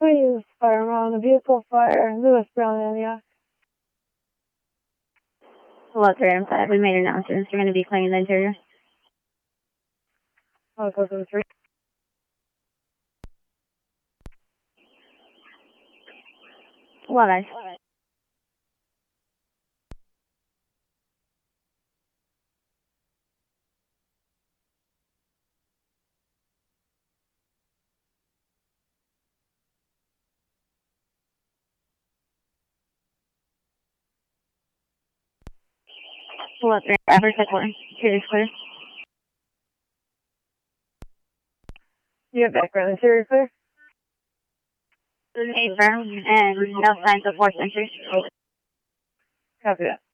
use fire around the vehicle fire, Lewis Brown, Antioch. Hello, 3 we made announcements. You're going to be cleaning the interior. Oh, code 3. Well, guys. Hello, 3 Average 4. Interior's clear. You have background interior clear? 8 firm and no signs of forced entry. Copy that.